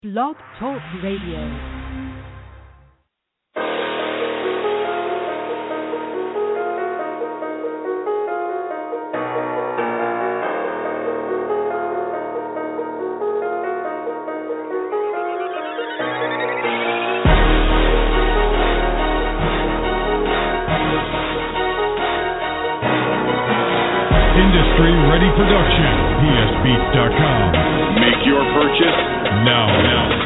Blog Talk Radio. Industry Ready Production, PSBeats.com. Make your purchase now.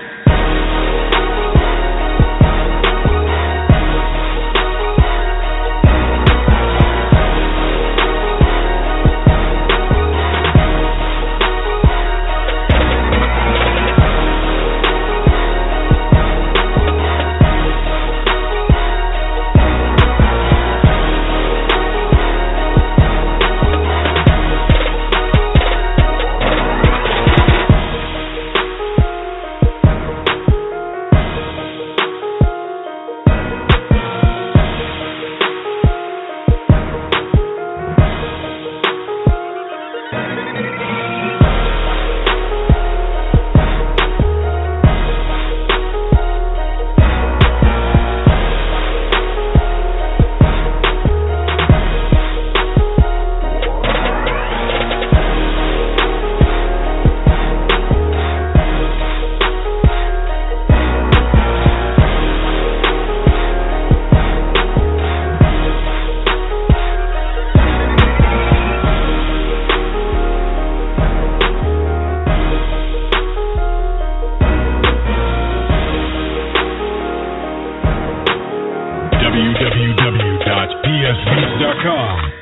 www.psbeats.com.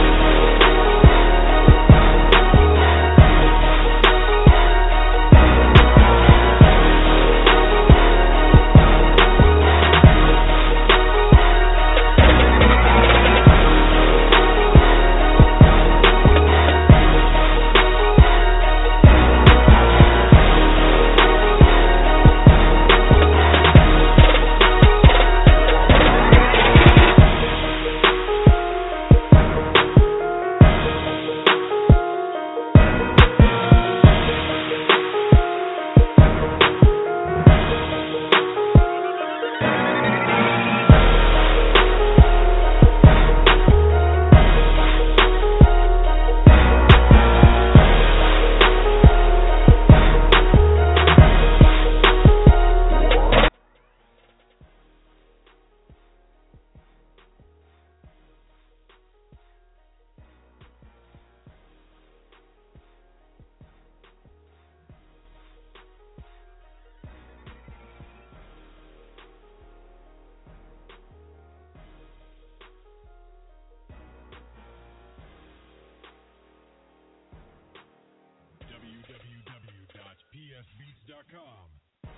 www.psbeats.com.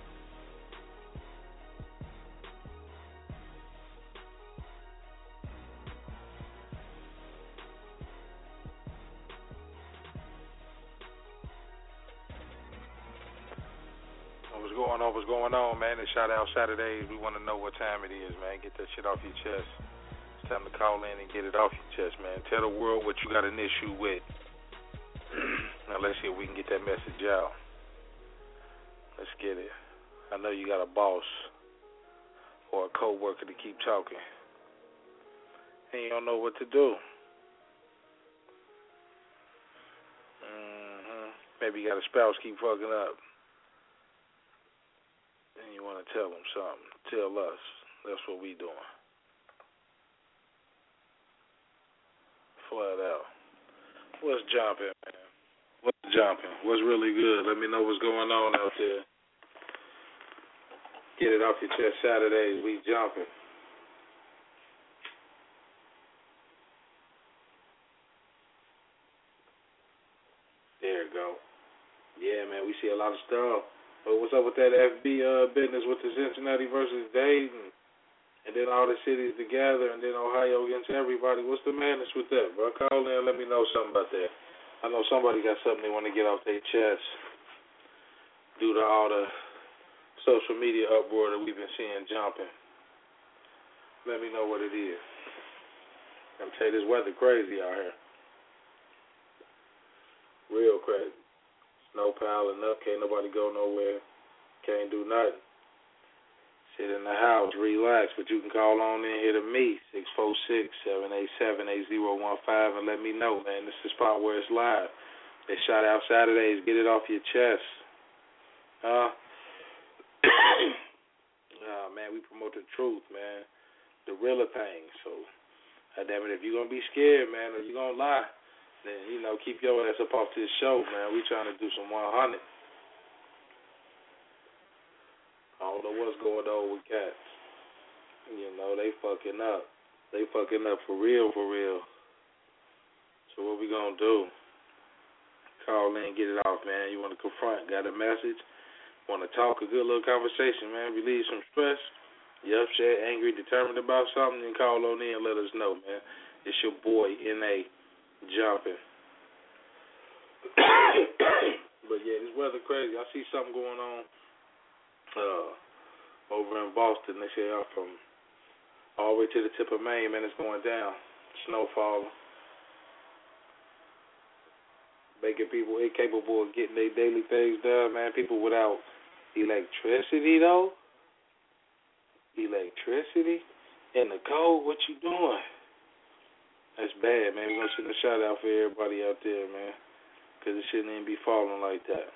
What's going on, man? It's Shout Out Saturdays. We want to know what time it is, man. Get that shit off your chest. It's time to call in and get it off your chest, man. Tell the world what you got an issue with. Now let's see if we can get that message out. Let's get it. I know you got a boss or a co-worker to keep talking, and you don't know what to do. Maybe you got a spouse keep fucking up, and you want to tell them something. Tell us. That's what we doing. Flat out. What's jumping, man? What's jumping? What's really good? Let me know what's going on out there. Get it off your chest Saturdays. We jumping. There you go. Yeah, man, we see a lot of stuff. But what's up with that FB business with the Cincinnati versus Dayton? And then all the cities together, and then Ohio against everybody. What's the madness with that, bro? Call in and let me know something about that. I know somebody got something they want to get off their chest due to all the social media uproar that we've been seeing jumping. Let me know what it is. I'm tell you, this weather crazy out here. Real crazy. Snow piling up, can't nobody go nowhere. do nothing. Sit in the house, relax, but you can call on in here to me, 646-787-8015, and let me know, man. This is the spot where it's live. It's Shout Out Saturdays. Get it off your chest. Man, we promote the truth, man. The realer thing. So, damn it, if you're going to be scared, man, or you're going to lie, then, keep your ass up off this show, man. We trying to do some 100. I don't know what's going on with cats. They fucking up. They fucking up for real, for real. So what we gonna do? Call in, get it off, man. You want to confront, got a message, want to talk, a good little conversation, man, relieve some stress. You upset, angry, determined about something, then call on in and let us know, man. It's your boy, N.A. Jumping. But yeah, this weather crazy. I see something going on over in Boston. They say from all the way to the tip of Maine, man, it's going down. Snow falling. Making people incapable of getting their daily things done, man. People without electricity, though. Electricity in the cold, what you doing? That's bad, man. We're going to send a shout out for everybody out there, man, because it shouldn't even be falling like that,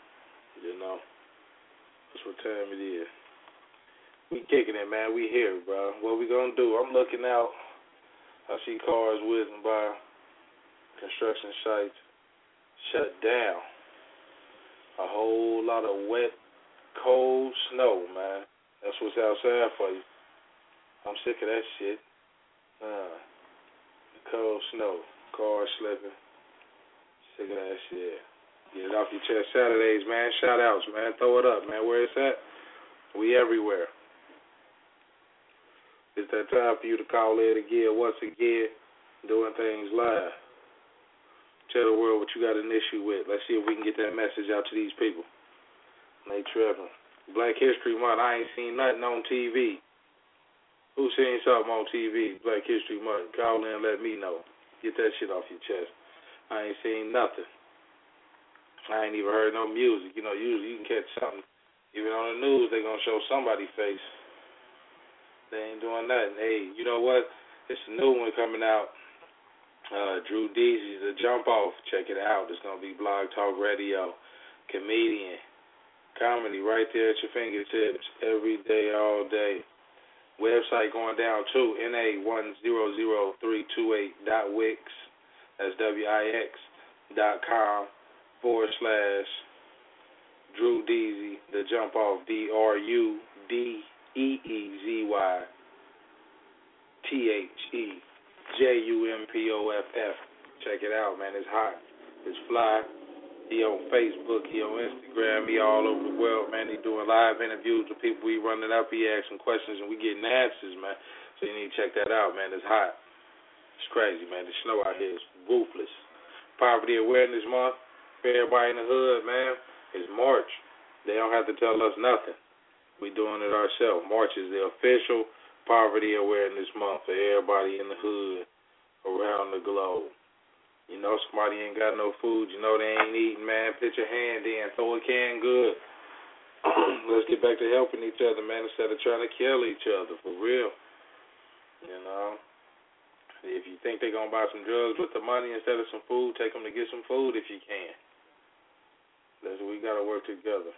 That's what time it is. We kicking it, man. We here, bro. What we going to do? I'm looking out. I see cars whizzing by, construction sites shut down. A whole lot of wet, cold snow, man. That's what's outside for you. I'm sick of that shit. Cold snow, cars slipping. Sick of that shit. Get it off your chest. Saturdays, man. Shout outs, man. Throw it up, man. Where it's at? We everywhere. It's that time for you to call in again, once again, doing things live. Tell the world what you got an issue with. Let's see if we can get that message out to these people. They tripping. Black History Month, I ain't seen nothing on TV. Who seen something on TV? Black History Month. Call in and let me know. Get that shit off your chest. I ain't seen nothing. I ain't even heard no music. Usually you can catch something. Even on the news, they going to show somebody's face. They ain't doing nothing. Hey, you know what? It's a new one coming out. Drew Deezy's The Jump Off. Check it out. It's going to be Blog Talk Radio. Comedian. Comedy right there at your fingertips. Every day, all day. Website going down too. NA100328.wix. That's wix.com/Drew Deezy. The Jump Off. DRUDEEZYTHEJUMPOFF. Check it out, man. It's hot. It's fly. He on Facebook. He on Instagram. He all over the world, man. He doing live interviews with people. We running up. He asking questions, and we getting answers, man. So you need to check that out, man. It's hot. It's crazy, man. The snow out here is ruthless. Poverty Awareness Month for everybody in the hood, man. It's March. They don't have to tell us nothing. We doing it ourselves. March is the official Poverty Awareness Month for everybody in the hood around the globe. Somebody ain't got no food. They ain't eating, man. Put your hand in. Throw a can good. Let's get back to helping each other, man, instead of trying to kill each other, for real. If you think they're going to buy some drugs with the money instead of some food, take them to get some food if you can. We got to work together.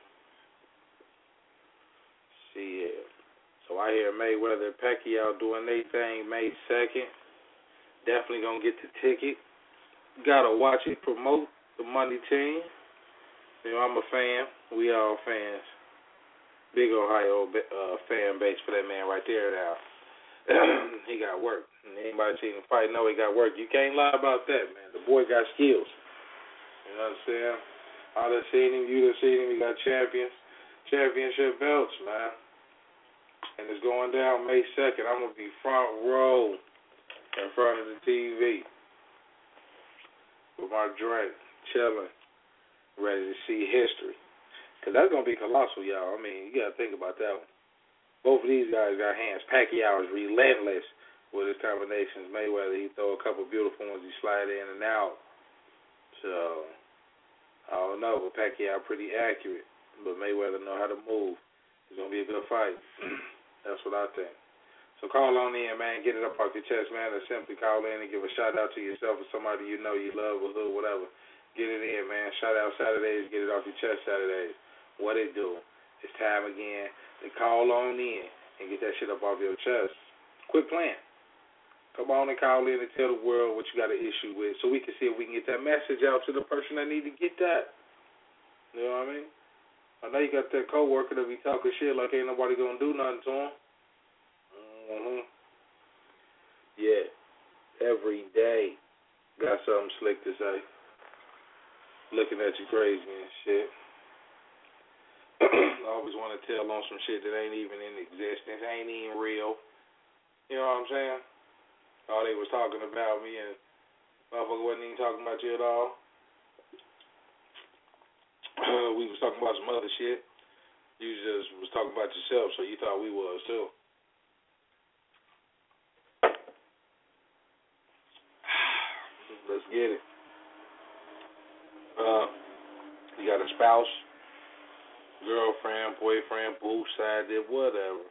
See, so I hear Mayweather and Pacquiao doing their thing May 2nd. Definitely going to get the ticket. Got to watch it, promote the money team. I'm a fan. We all fans. Big Ohio fan base for that man right there now. He got work. And anybody seen him fight, know he got work. You can't lie about that, man. The boy got skills. You know what I'm saying? I done seen him. You done seen him. He got championship belts, man. And it's going down May 2nd. I'm going to be front row in front of the TV with my drink, chilling, ready to see history. Because that's going to be colossal, y'all. You got to think about that one. Both of these guys got hands. Pacquiao is relentless with his combinations. Mayweather, he throw a couple beautiful ones. He slide in and out. So, I don't know, but Pacquiao pretty accurate. But Mayweather know how to move. It's going to good fight. That's what I think. So call on in, man. Get it up off your chest, man. Or simply call in and give a shout out to yourself or somebody you know you love or who, whatever. Get it in, man. Shout out Saturdays. Get it off your chest Saturdays. What it do? It's time again to call on in and get that shit up off your chest. Quit playing. Come on and call in and tell the world what you got an issue with so we can see if we can get that message out to the person that need to get that. You know what I mean? I know you got that coworker that be talking shit like ain't nobody gonna do nothing to him. Yeah. Every day got something slick to say. Looking at you crazy and shit. I always want to tell on some shit that ain't even in existence, ain't even real. You know what I'm saying? All they was talking about me and motherfucker wasn't even talking about you at all. We was talking about some other shit. You just was talking about yourself, so you thought we was too. Let's get it. You got a spouse, girlfriend, boyfriend, boo, side dip, whatever.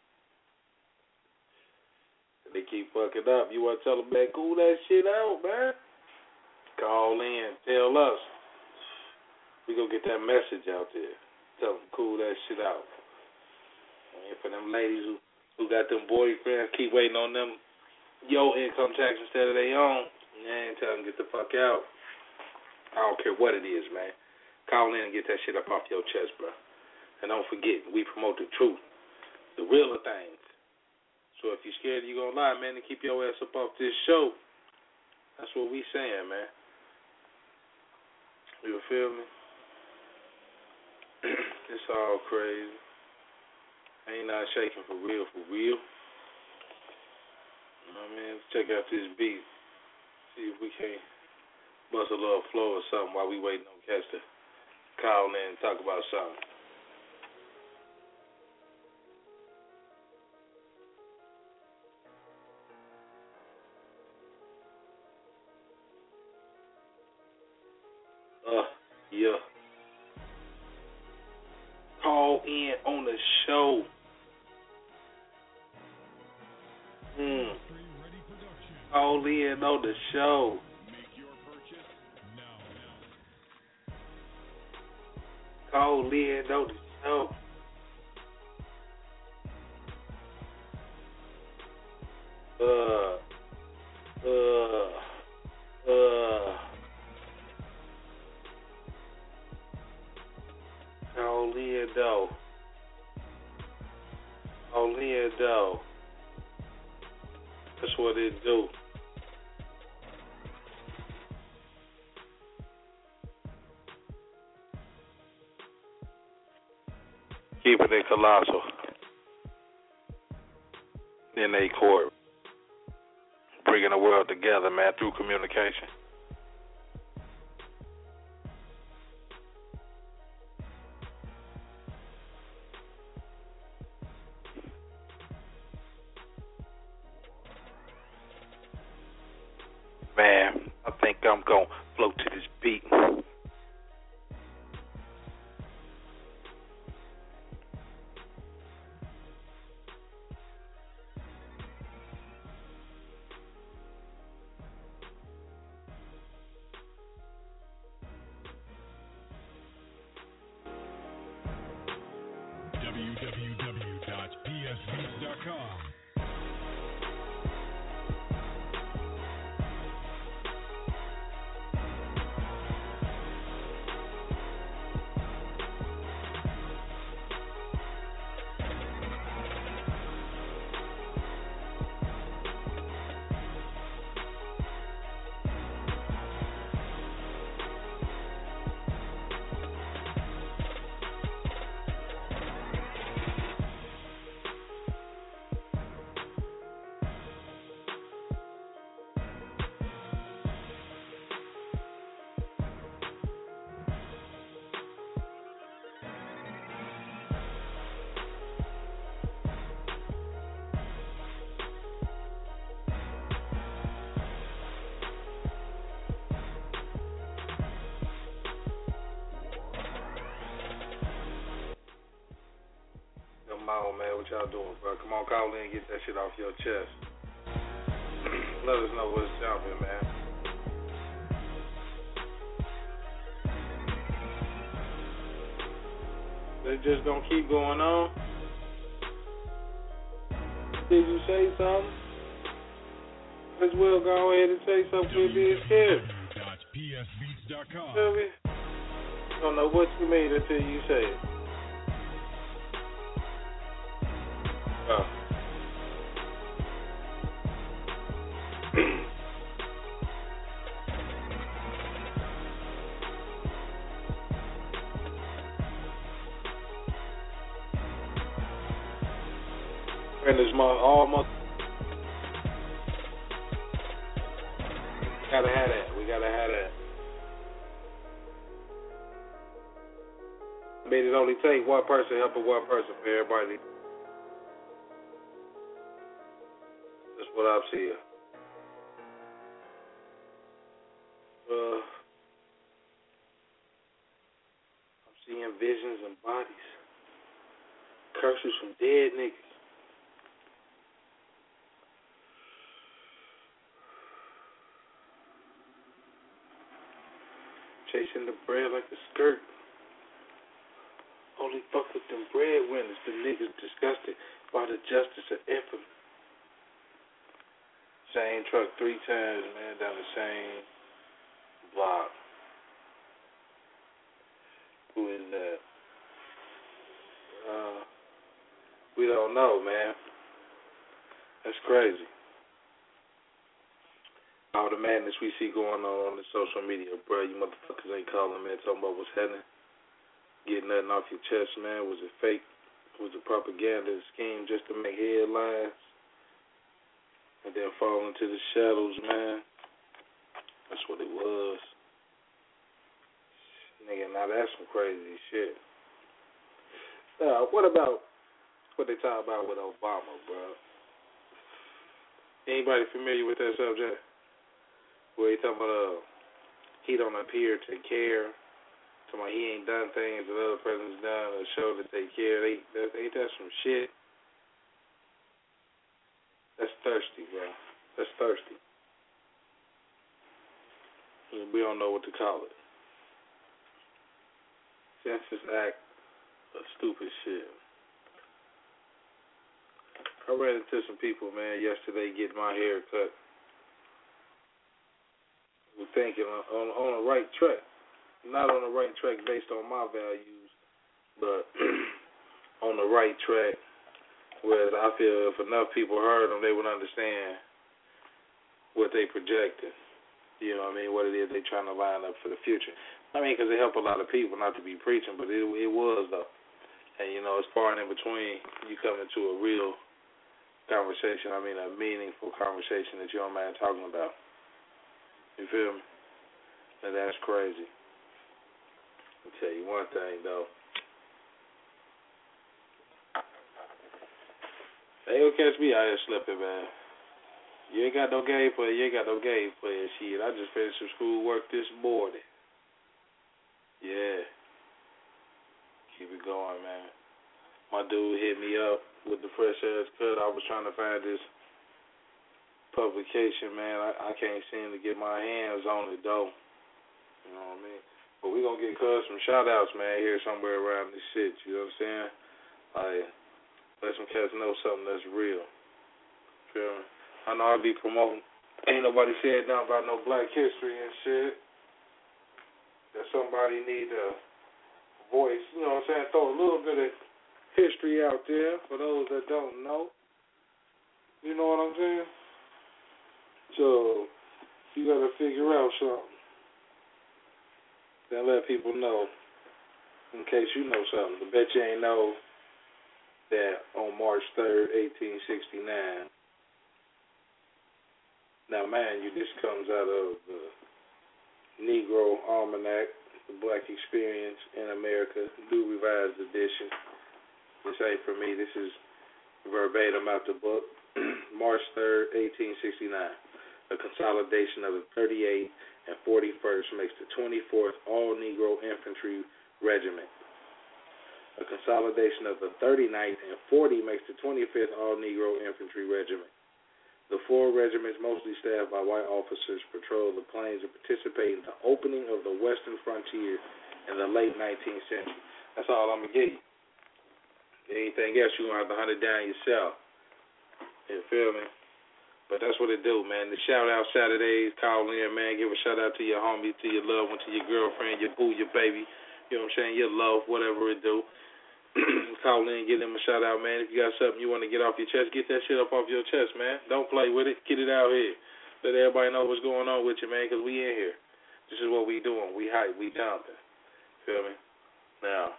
They keep fucking up. You want to tell them, man, cool that shit out, man. Call in, tell us. We gonna get that message out there. Tell them, cool that shit out. And for them ladies who got them boyfriends, keep waiting on them, your income tax instead of their own, man, tell them get the fuck out. I don't care what it is, man. Call in and get that shit up off your chest, bro. And don't forget, we promote the truth, the realer things. So if you're scared you're going to lie, man, then keep your ass up off this show. That's what we saying, man. You feel me? It's all crazy. Ain't not shaking for real, for real. You know what I mean? Let's check out this beat. See if we can't bust a little flow or something while we waiting on cats to call in and talk about something. Yeah. Call in on the show. Call in on the show. Call in on the show. Call in though. Call in though. That's what it do. Keeping it colossal. In a court. Bringing the world together, man, through communication. Man, I think I'm going to float to this beat. www.psbeats.com. Welcome on, man. What y'all doing, bro? Come on, call in and get that shit off your chest. Let us know what's jumping, man. They just gonna keep going on. Did you say something? As well go ahead and say something with being scared. www.psbeats.com. Feel me? Don't know what you mean until you say it. Oh. And it's all month. Gotta have that. We gotta have that. I mean, it only take one person helping one person for everybody. That's what I'm seeing. I'm seeing visions and bodies. Curses from dead niggas. Chasing the bread like a skirt. Only fuck with them breadwinners. The niggas disgusted by the justice of infamy. Same truck 3 times, man, down the same block. Who is that? We don't know, man. That's crazy. All the madness we see going on the social media, bro. You motherfuckers ain't calling, man, talking about what's happening. Getting nothing off your chest, man. Was it fake? Was it propaganda scheme just to make headlines? And then fall into the shadows, man. That's what it was. Nigga, now that's some crazy shit. What about what they talk about with Obama, bro? Anybody familiar with that subject? Where he talking about he don't appear to care. Talking about he ain't done things that other presidents done to show that they care. Ain't that some shit? That's thirsty, bro. That's thirsty. We don't know what to call it. Census Act of stupid shit. I ran into some people, man, yesterday getting my hair cut. We're thinking on the right track. Not on the right track based on my values, but on the right track. Whereas I feel if enough people heard them, they would understand what they projected. You know what I mean? What it is they trying to line up for the future. I mean, because it helped a lot of people, not to be preaching, but it was, though. And, you know, it's far and in between you coming to a real conversation, I mean a meaningful conversation that you don't mind talking about. You feel me? And that's crazy. I'll tell you one thing, though. They don't catch me out here slipping, man. You ain't got no game player. You ain't got no game player. Shit, I just finished some schoolwork this morning. Yeah. Keep it going, man. My dude hit me up with the fresh ass cut. I was trying to find this publication, man. I can't seem to get my hands on it, though. You know what I mean? But we going to get some shout-outs, man, here somewhere around this shit. You know what I'm saying? Like, let some cats know something that's real. Feel me? I know I be promoting. Ain't nobody said nothing about no black history and shit. That somebody need a voice. You know what I'm saying? Throw a little bit of history out there for those that don't know. You know what I'm saying? So, you got to figure out something. Then let people know, in case you know something. I bet you ain't know that on March 3rd, 1869, now, man, this comes out of the Negro Almanac, the Black Experience in America, new revised edition. This ain't for me. This is verbatim out the book. March 3rd, 1869. A consolidation of the 38th and 41st makes the 24th All-Negro Infantry Regiment. A consolidation of the 39th and 40 makes the 25th All-Negro Infantry Regiment. The four regiments, mostly staffed by white officers, patrol the plains and participate in the opening of the western frontier in the late 19th century. That's all I'm going to give you. Anything else, you're going to have to hunt it down yourself. You feel me? But that's what it do, man. The shout-out Saturdays, call in, man. Give a shout-out to your homie, to your loved one, to your girlfriend, your boo, your baby. You know what I'm saying? Your love, whatever it do. Call in, give them a shout out, man. If you got something you want to get off your chest, get that shit up off your chest, man. Don't play with it. Get it out here. Let everybody know what's going on with you, man, because we in here. This is what we doing. We hype. We jumping. Feel me? Now,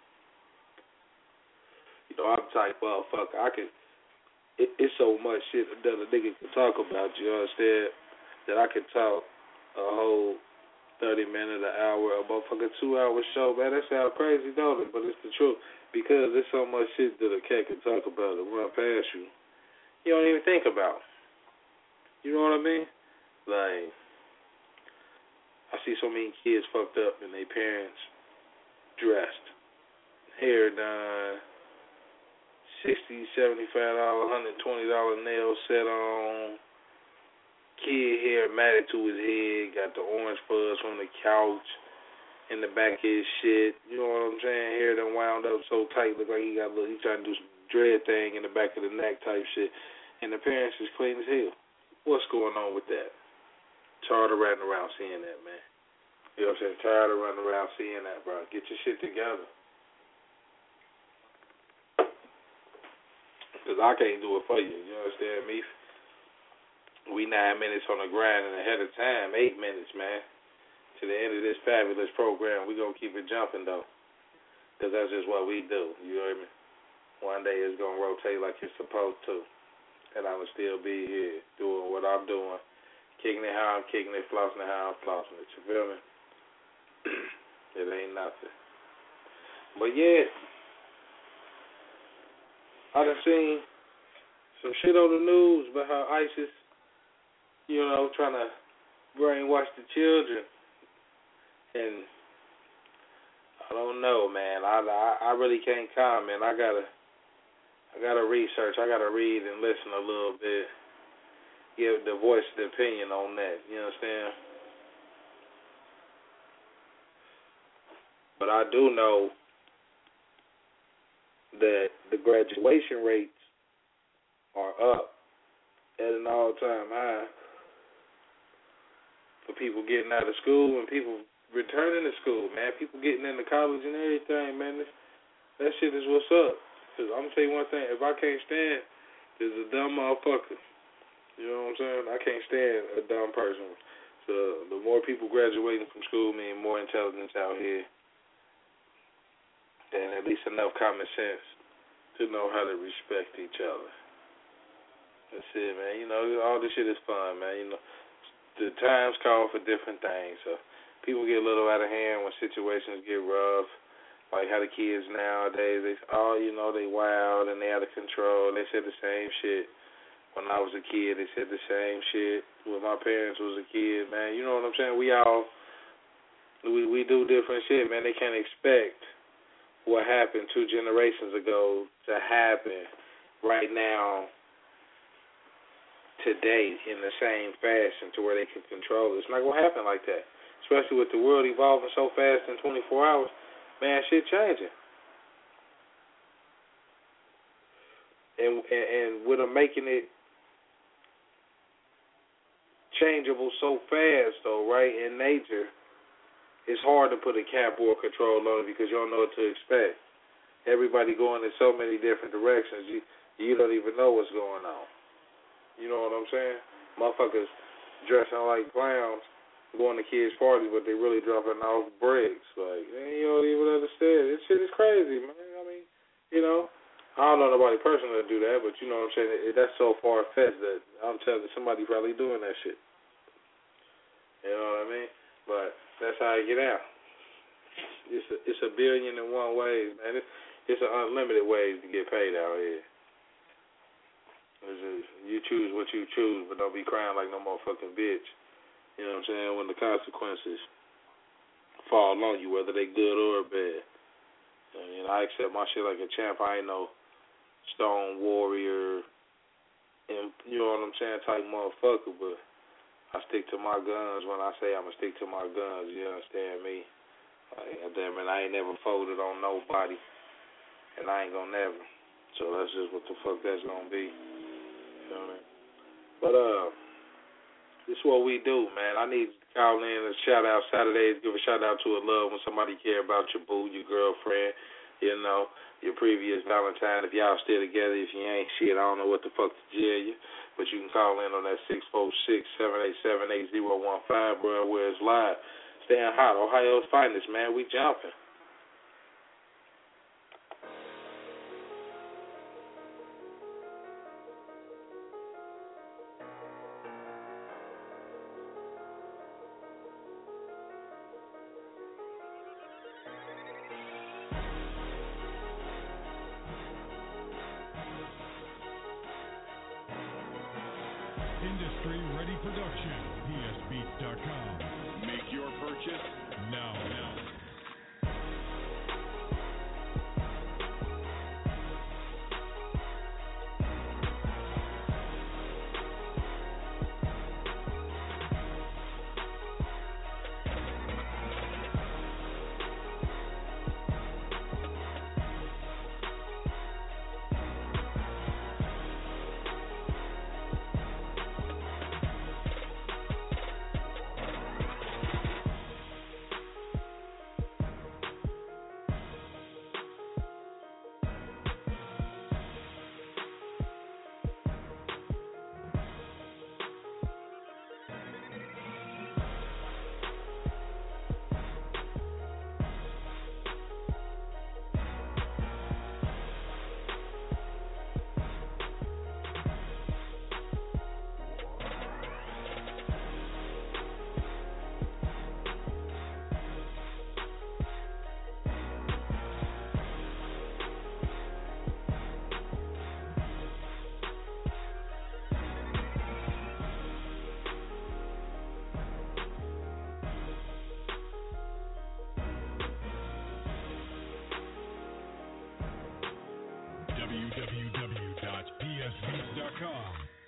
you know, I'm the type motherfucker. It's so much shit that a nigga can talk about, you understand, that I can talk a whole 30 minutes, an hour, a motherfucking 2-hour show, man. That sounds crazy, don't it? But it's the truth. Because there's so much shit that a cat can talk about and run past you. You don't even think about. You know what I mean? Like, I see so many kids fucked up and their parents dressed, hair done, $60, $75, $120 nails set on, kid hair matted to his head, got the orange fuzz from the couch in the back of his shit. You know what I'm saying? Hair done wound up so tight, look like he trying to do some dread thing in the back of the neck type shit. And the parents is clean as hell. What's going on with that? Tired of running around seeing that, man. You know what I'm saying? Tired of running around seeing that, bro. Get your shit together. Because I can't do it for you. You understand me? We 9 minutes on the grind and ahead of time. 8 minutes, man. To the end of this fabulous program, we going to keep it jumping, though. Because that's just what we do. You hear me? One day it's going to rotate like it's supposed to. And I'm going to still be here doing what I'm doing. Kicking it how I'm kicking it, flossing it how I'm flossing it. You feel me? It ain't nothing. But yeah, I done seen some shit on the news about how ISIS, you know, trying to brainwash the children. And I don't know, man. I really can't comment. I gotta research. I gotta read and listen a little bit. Give the voice the opinion on that. You understand? But I do know that the graduation rates are up at an all-time high for people getting out of school and people returning to school, man. People getting into college and everything, man. That shit is what's up. Because I'm going to tell you one thing. If I can't stand, there's a dumb motherfucker. You know what I'm saying? I can't stand a dumb person. So the more people graduating from school mean more intelligence out here. And at least enough common sense to know how to respect each other. That's it, man. You know, all this shit is fun, man. You know, the times call for different things. So people get a little out of hand when situations get rough. Like how the kids nowadays, they wild and they out of control. They said the same shit when I was a kid. They said the same shit when my parents was a kid, man. You know what I'm saying? We do different shit, man. They can't expect what happened 2 generations ago to happen right now, today, in the same fashion to where they can control it. It's not going to happen like that, especially with the world evolving so fast in 24 hours. Man, shit changing. And with them making it changeable so fast, though, right, in nature, it's hard to put a cap or control on it because you don't know what to expect. Everybody going in so many different directions, you don't even know what's going on. You know what I'm saying? Motherfuckers dressing like clowns, going to kids' parties, but they really dropping off bricks. Like, man, you don't even understand. This shit is crazy, man. I mean, you know, I don't know nobody personally to do that, but you know what I'm saying? That's so far-fetched that I'm telling you, somebody probably doing that shit. You know what I mean? But that's how I get out. It's a billion and one ways, man. It's an unlimited ways to get paid out here. You choose what you choose, but don't be crying like no motherfucking bitch. You know what I'm saying? When the consequences fall on you, whether they good or bad. And I accept my shit like a champ. I ain't no stone warrior, and you know what I'm saying, type motherfucker, but I stick to my guns when I say I'm going to stick to my guns, you understand me? Damn it, I ain't never folded on nobody, and I ain't gonna never. So that's just what the fuck that's gonna be. You know what I mean? But this is what we do, man. I need to call in and shout out Saturdays, give a shout out to a love when somebody care about your boo, your girlfriend, you know, your previous Valentine. If y'all still together, if you ain't shit, I don't know what the fuck to tell you. But you can call in on that 646-787-8015, bro, where it's live. Staying hot, Ohio's finest, man. We jumping. Industry Ready Production, PSBeats.com. Make your purchase now. www.psbeats.com.